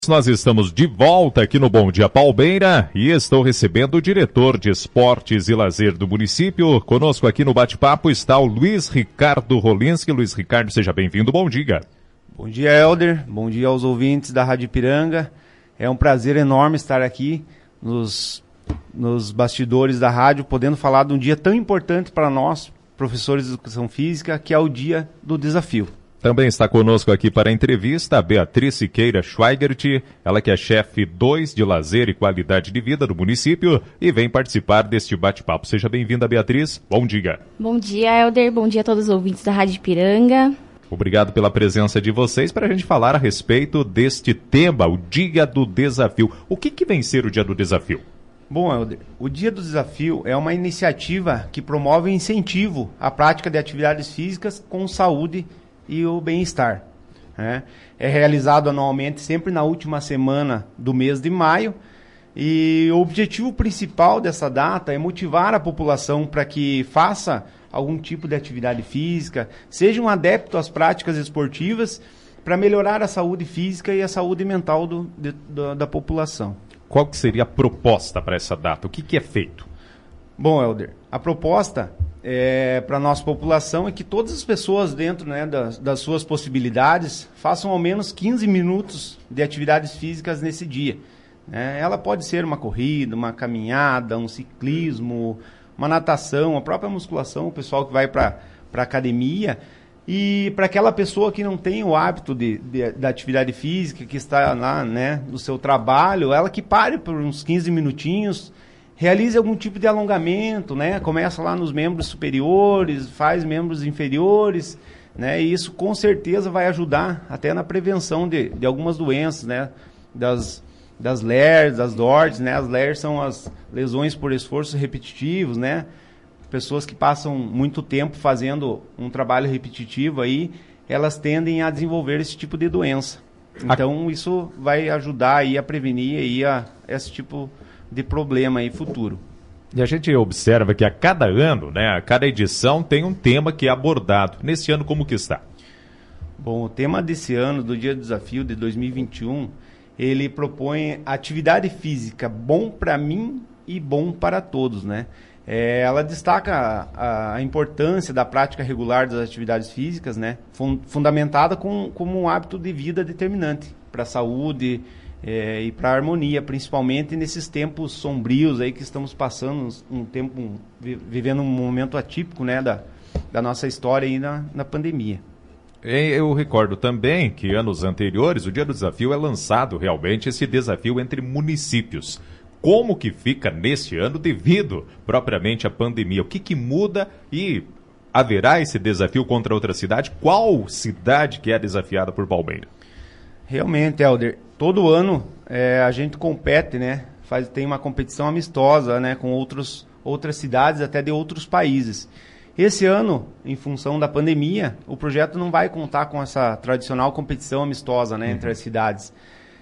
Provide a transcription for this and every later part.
Nós estamos de volta aqui no Bom Dia Palmeira e estou recebendo o diretor de esportes e lazer do município. Conosco aqui no bate-papo está o Luiz Ricardo Rolinski. Luiz Ricardo, seja bem-vindo, bom dia. Bom dia, Helder, bom dia aos ouvintes da Rádio Ipiranga. É um prazer enorme estar aqui nos bastidores da rádio, podendo falar de um dia tão importante para nós, professores de educação física, que é o Dia do Desafio. Também está conosco aqui para a entrevista a Beatriz Siqueira Schweigert, ela que é chefe 2 de lazer e qualidade de vida do município e vem participar deste bate-papo. Seja bem-vinda, Beatriz. Bom dia. Bom dia, Helder. Bom dia a todos os ouvintes da Rádio Ipiranga. Obrigado pela presença de vocês para a gente falar a respeito deste tema, o Dia do Desafio. O que vem ser o Dia do Desafio? Bom, Helder, o Dia do Desafio é uma iniciativa que promove e incentivo à prática de atividades físicas com saúde e o bem-estar. É realizado anualmente sempre na última semana do mês de maio e o objetivo principal dessa data é motivar a população para que faça algum tipo de atividade física, seja um adepto às práticas esportivas para melhorar a saúde física e a saúde mental da população. Qual que seria a proposta para essa data? O que é feito? Bom, Helder, a proposta para a nossa população é que todas as pessoas dentro das suas possibilidades façam ao menos 15 minutos de atividades físicas nesse dia. Ela pode ser uma corrida, uma caminhada, um ciclismo, uma natação, a própria musculação, o pessoal que vai para a academia. E para aquela pessoa que não tem o hábito da atividade física, que está lá no seu trabalho, ela que pare por uns 15 minutinhos, realize algum tipo de alongamento, começa lá nos membros superiores, faz membros inferiores, e isso com certeza vai ajudar até na prevenção de algumas doenças, das LERs, das DORTs, As LERs são as lesões por esforços repetitivos, Pessoas que passam muito tempo fazendo um trabalho repetitivo aí, elas tendem a desenvolver esse tipo de doença. Então isso vai ajudar aí a prevenir aí esse tipo de problema aí futuro. E a gente observa que a cada ano, a cada edição tem um tema que é abordado. Nesse ano, como que está? Bom, o tema desse ano, do Dia do Desafio de 2021, ele propõe atividade física bom para mim e bom para todos, Ela destaca a importância da prática regular das atividades físicas, fundamentada como um hábito de vida determinante para a saúde, e para a harmonia, principalmente nesses tempos sombrios aí que estamos passando, vivendo um momento atípico, da nossa história aí na pandemia. Eu recordo também que anos anteriores o Dia do Desafio é lançado realmente esse desafio entre municípios. Como que fica neste ano devido propriamente à pandemia? O que muda e haverá esse desafio contra outra cidade? Qual cidade que é desafiada por Palmeira? Realmente, Helder, todo ano a gente compete, tem uma competição amistosa, com outras cidades, até de outros países. Esse ano, em função da pandemia, o projeto não vai contar com essa tradicional competição amistosa, entre as cidades.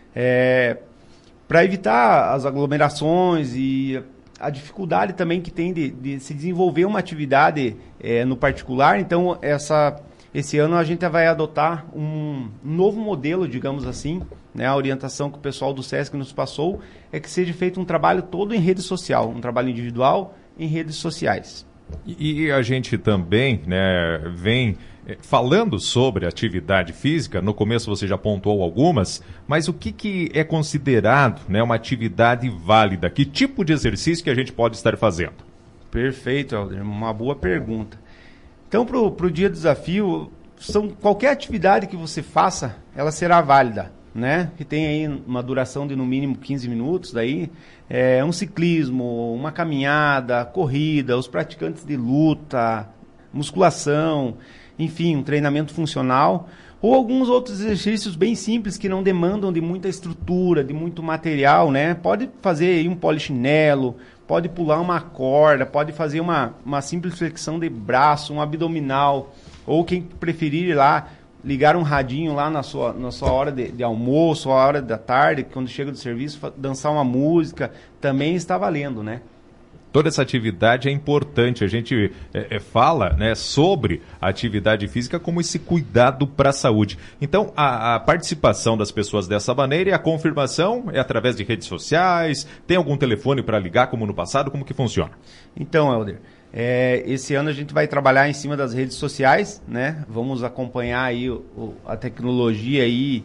Para evitar as aglomerações e a dificuldade também que tem de se desenvolver uma atividade no particular, então esse ano a gente vai adotar um novo modelo, digamos assim, a orientação que o pessoal do SESC nos passou é que seja feito um trabalho todo em rede social, um trabalho individual em redes sociais. E a gente também vem falando sobre atividade física, no começo você já pontuou algumas, mas o que é considerado uma atividade válida? Que tipo de exercício que a gente pode estar fazendo? Perfeito, Helder, uma boa pergunta. Então, para o Dia do Desafio, qualquer atividade que você faça, ela será válida, que tem aí uma duração de no mínimo 15 minutos, daí um ciclismo, uma caminhada, corrida, os praticantes de luta, musculação, enfim, um treinamento funcional, ou alguns outros exercícios bem simples que não demandam de muita estrutura, de muito material, Pode fazer aí um polichinelo, pode pular uma corda, pode fazer uma simples flexão de braço, um abdominal, ou quem preferir ir lá, ligar um radinho lá na sua hora de almoço, a hora da tarde, quando chega do serviço, dançar uma música, também está valendo, Toda essa atividade é importante. A gente fala, né, sobre a atividade física como esse cuidado para a saúde. Então, a participação das pessoas dessa maneira e a confirmação é através de redes sociais? Tem algum telefone para ligar, como no passado? Como que funciona? Então, Helder, esse ano a gente vai trabalhar em cima das redes sociais, né? Vamos acompanhar aí a tecnologia aí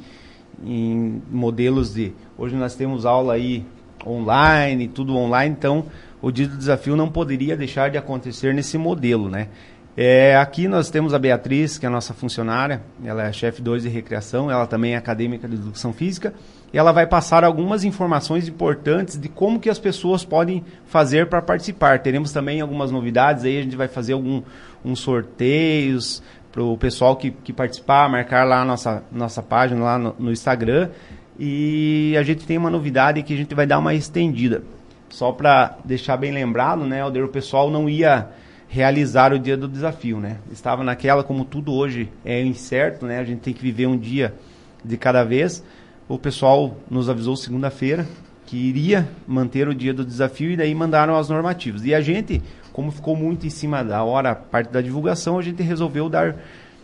em modelos de... Hoje nós temos aula aí online, tudo online, então o dia do desafio não poderia deixar de acontecer nesse modelo, né? Aqui nós temos a Beatriz, que é a nossa funcionária, ela é chefe 2 de recreação, ela também é acadêmica de educação física, e ela vai passar algumas informações importantes de como que as pessoas podem fazer para participar. Teremos também algumas novidades, aí a gente vai fazer uns sorteios para o pessoal que participar, marcar lá a nossa página lá no Instagram, e a gente tem uma novidade que a gente vai dar uma estendida. Só para deixar bem lembrado, né, Helder, o pessoal não ia realizar o dia do desafio, né? Estava naquela, como tudo hoje é incerto, né? A gente tem que viver um dia de cada vez. O pessoal nos avisou segunda-feira que iria manter o dia do desafio e daí mandaram as normativas. E a gente, como ficou muito em cima da hora, a parte da divulgação, a gente resolveu dar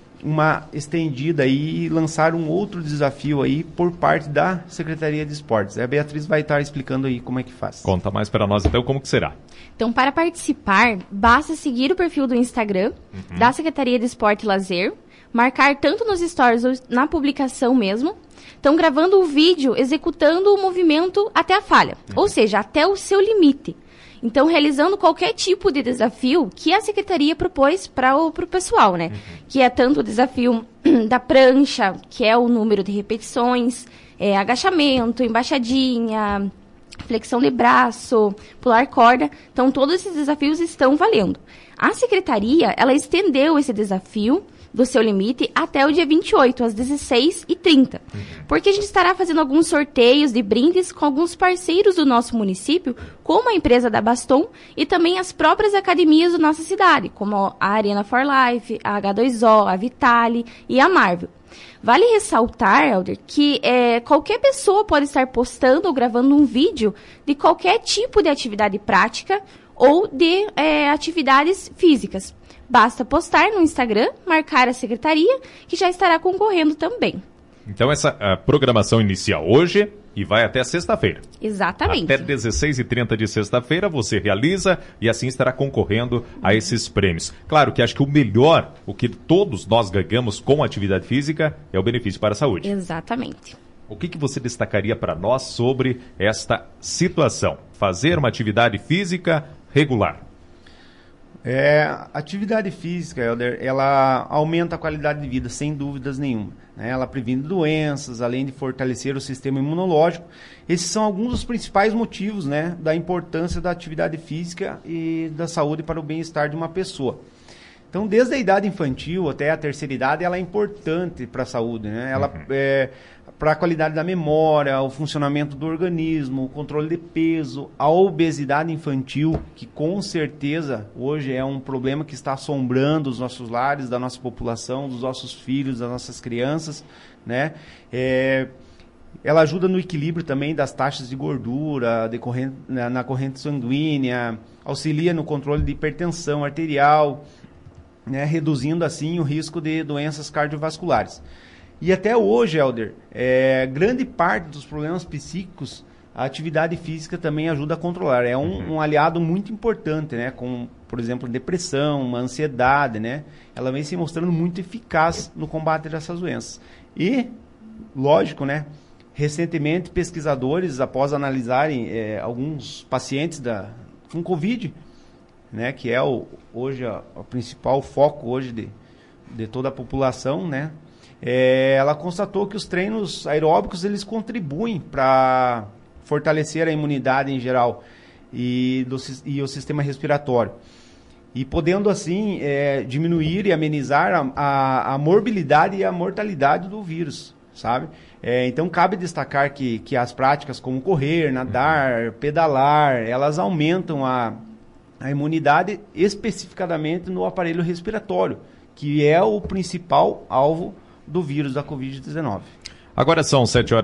uma estendida aí e lançar um outro desafio aí por parte da Secretaria de Esportes. A Beatriz vai estar explicando aí como é que faz. Conta mais para nós então como que será. Então, para participar, basta seguir o perfil do Instagram da Secretaria de Esporte e Lazer, marcar tanto nos stories ou na publicação mesmo. Estão gravando o vídeo executando o movimento até a falha, ou seja, até o seu limite. Então, realizando qualquer tipo de desafio que a Secretaria propôs para o pessoal, né? Que é tanto o desafio da prancha, que é o número de repetições, agachamento, embaixadinha, flexão de braço, pular corda. Então, todos esses desafios estão valendo. A Secretaria, ela estendeu esse desafio do seu limite até o dia 28, às 16h30. Porque a gente estará fazendo alguns sorteios de brindes com alguns parceiros do nosso município, como a empresa da Baston e também as próprias academias da nossa cidade, como a Arena for Life, a H2O, a Vitale e a Marvel. Vale ressaltar, Helder, que qualquer pessoa pode estar postando ou gravando um vídeo de qualquer tipo de atividade prática ou de atividades físicas. Basta postar no Instagram, marcar a secretaria, que já estará concorrendo também. Então essa programação inicia hoje e vai até sexta-feira. Exatamente. Até 16h30 de sexta-feira você realiza e assim estará concorrendo a esses prêmios. Claro que acho que o melhor, o que todos nós ganhamos com a atividade física, é o benefício para a saúde. Exatamente. O que você destacaria para nós sobre esta situação? Fazer uma atividade física regular. Atividade física, Helder, ela aumenta a qualidade de vida, sem dúvidas nenhuma. Né? Ela previne doenças, além de fortalecer o sistema imunológico. Esses são alguns dos principais motivos, né, da importância da atividade física e da saúde para o bem-estar de uma pessoa. Então, desde a idade infantil até a terceira idade, ela é importante para a saúde, né? Ela para a qualidade da memória, o funcionamento do organismo, o controle de peso, a obesidade infantil, que com certeza hoje é um problema que está assombrando os nossos lares, da nossa população, dos nossos filhos, das nossas crianças, né? Ela ajuda no equilíbrio também das taxas de gordura na corrente sanguínea, auxilia no controle de hipertensão arterial, né, reduzindo assim o risco de doenças cardiovasculares. E até hoje, Helder, grande parte dos problemas psíquicos, a atividade física também ajuda a controlar. É um aliado muito importante, né? Com, por exemplo, depressão, ansiedade, né? Ela vem se mostrando muito eficaz no combate dessas doenças. E, lógico, né? Recentemente, pesquisadores, após analisarem alguns pacientes com Covid, né? Que é hoje o principal foco hoje de toda a população, né? Ela constatou que os treinos aeróbicos eles contribuem para fortalecer a imunidade em geral e o sistema respiratório. E podendo assim diminuir e amenizar a morbilidade e a mortalidade do vírus, sabe? Então cabe destacar que as práticas como correr, nadar, pedalar, elas aumentam a imunidade especificadamente no aparelho respiratório, que é o principal alvo do vírus da Covid-19. Agora são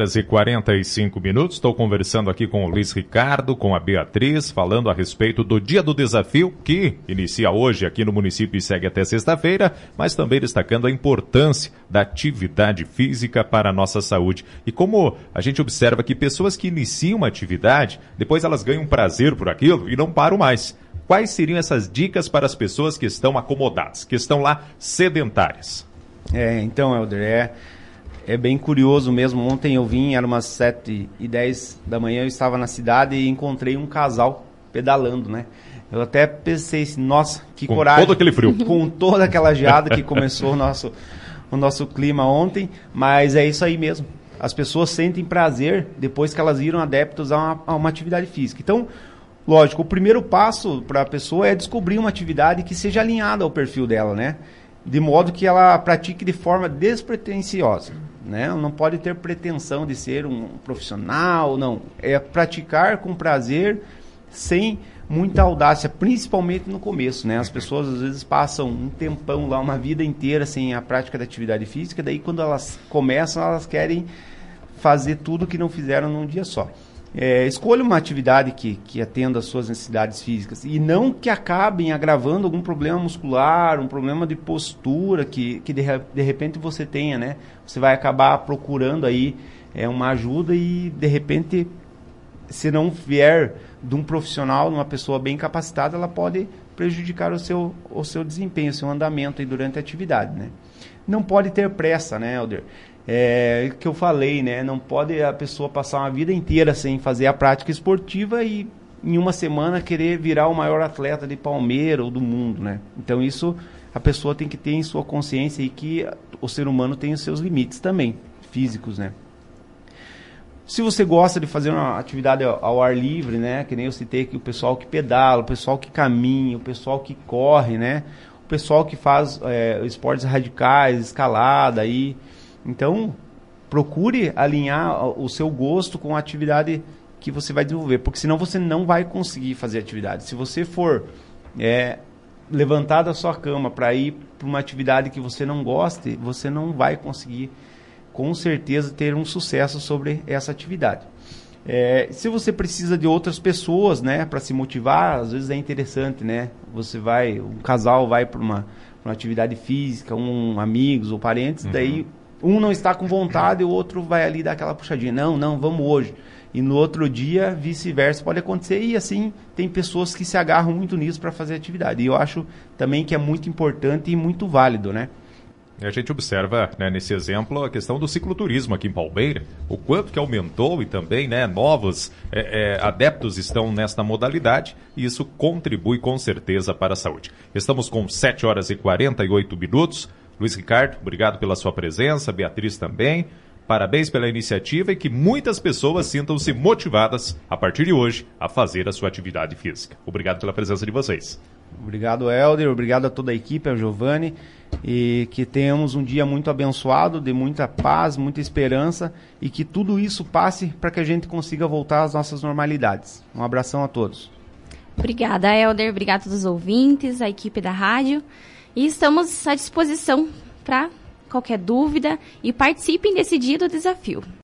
7h45. Estou conversando aqui com o Luiz Ricardo, com a Beatriz, falando a respeito do Dia do Desafio, que inicia hoje aqui no município e segue até sexta-feira, mas também destacando a importância da atividade física para a nossa saúde. E como a gente observa que pessoas que iniciam uma atividade, depois elas ganham prazer por aquilo e não param mais. Quais seriam essas dicas para as pessoas que estão acomodadas, que estão lá sedentárias? Então, Helder, é bem curioso mesmo. Ontem eu vim, era umas 7h10 da manhã, eu estava na cidade e encontrei um casal pedalando, né? Eu até pensei assim, nossa, que coragem. Com todo aquele frio. Com toda aquela geada que começou o nosso clima ontem, mas é isso aí mesmo. As pessoas sentem prazer depois que elas viram adeptos a uma atividade física. Então, lógico, o primeiro passo para a pessoa é descobrir uma atividade que seja alinhada ao perfil dela, né? De modo que ela pratique de forma despretensiosa, né? Não pode ter pretensão de ser um profissional, não. É praticar com prazer, sem muita audácia, principalmente no começo, né? As pessoas às vezes passam um tempão lá, uma vida inteira sem a prática da atividade física, daí quando elas começam, elas querem fazer tudo que não fizeram num dia só. Escolha uma atividade que atenda às suas necessidades físicas e não que acabem agravando algum problema muscular, um problema de postura que de repente você tenha, né? Você vai acabar procurando aí uma ajuda e de repente, se não vier de um profissional, de uma pessoa bem capacitada, ela pode prejudicar o seu desempenho, o seu andamento aí durante a atividade, né? Não pode ter pressa, né, Helder? Que eu falei, né? Não pode a pessoa passar uma vida inteira sem fazer a prática esportiva e em uma semana querer virar o maior atleta de Palmeira ou do mundo, né? Então isso a pessoa tem que ter em sua consciência e que o ser humano tem os seus limites também, físicos, né? Se você gosta de fazer uma atividade ao ar livre, né? Que nem eu citei aqui, o pessoal que pedala, o pessoal que caminha, o pessoal que corre, né? O pessoal que faz esportes radicais, escalada aí. Então, procure alinhar o seu gosto com a atividade que você vai desenvolver, porque senão você não vai conseguir fazer atividade. Se você for levantar da sua cama para ir para uma atividade que você não goste, você não vai conseguir, com certeza, ter um sucesso sobre essa atividade. Se você precisa de outras pessoas, né, para se motivar, às vezes é interessante, né? Um casal vai para uma atividade física, amigos ou parentes, daí um não está com vontade e o outro vai ali dar aquela puxadinha. Não, vamos hoje. E no outro dia, vice-versa, pode acontecer. E assim, tem pessoas que se agarram muito nisso para fazer atividade. E eu acho também que é muito importante e muito válido, né? A gente observa, né, nesse exemplo, a questão do cicloturismo aqui em Palmeira, o quanto que aumentou e também, né, novos adeptos estão nesta modalidade e isso contribui com certeza para a saúde. Estamos com 7h48. Luiz Ricardo, obrigado pela sua presença, Beatriz também. Parabéns pela iniciativa e que muitas pessoas sintam-se motivadas a partir de hoje a fazer a sua atividade física. Obrigado pela presença de vocês. Obrigado, Helder. Obrigado a toda a equipe, ao Giovanni. E que tenhamos um dia muito abençoado, de muita paz, muita esperança e que tudo isso passe para que a gente consiga voltar às nossas normalidades. Um abração a todos. Obrigada, Helder. Obrigado a todos os ouvintes, a equipe da rádio. E estamos à disposição para qualquer dúvida e participem desse dia do desafio.